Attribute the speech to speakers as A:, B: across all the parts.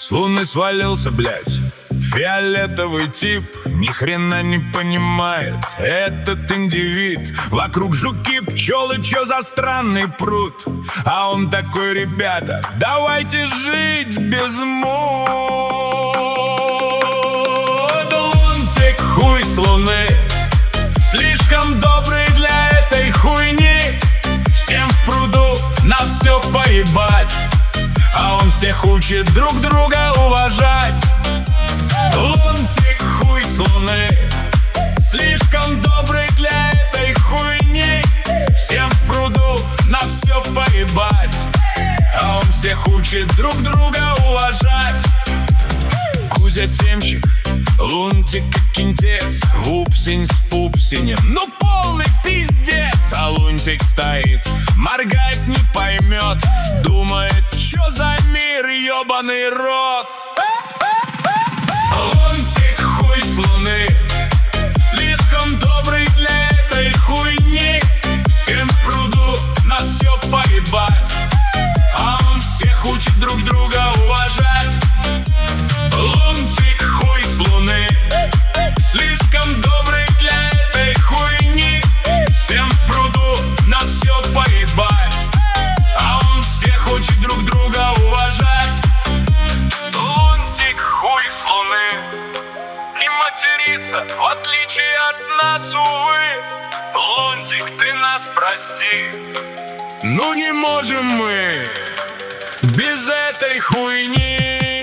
A: С луны свалился, блядь, фиолетовый тип. Ни хрена не понимает этот индивид. Вокруг жуки, пчелы, чё за странный пруд? А он такой: ребята, давайте жить без мод. Лунтик, хуй с луны, слишком добрый для этой хуйни. Всем в пруду на все поебать, а он всех учит друг друга уважать. Лунтик, хуй с луны, слишком добрый для этой хуйни. Всем в пруду на все поебать, а он всех учит друг друга уважать. Кузя темщик, Лунтик как кинтец, вупсень с пупсенем, ну полный пиздец. А Лунтик стоит, моргает, не поймет, думает: чё за мир, ёбаный рот? Лунтик, хуй с луны, слишком добрый для этой хуйни. Всем в пруду на все поебать, а он всех учит друг друга уважать. Лунтик, хуй с луны, слишком добрый для этой хуйни. Всем в пруду на все поебать, а он всех учит друг друга уважать. Лунтик, хуй с луны, и материться, в отличие от нас, увы. Лунтик, ты нас прости, ну не можем мы без этой хуйни.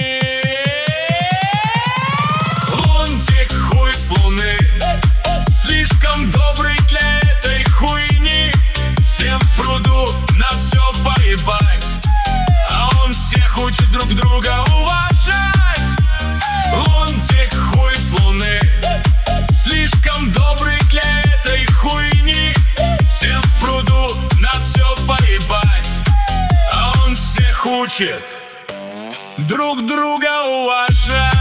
A: Лунтик, хуй с луны, слишком добрый для этой хуйни. Всем в пруду на все поебать, а он всех учит друг друга уважать. Лунтик, хуй с луны, слишком добрый для этой хуйни. Всем в пруду на все поебать, а он всех учит друг друга уважать.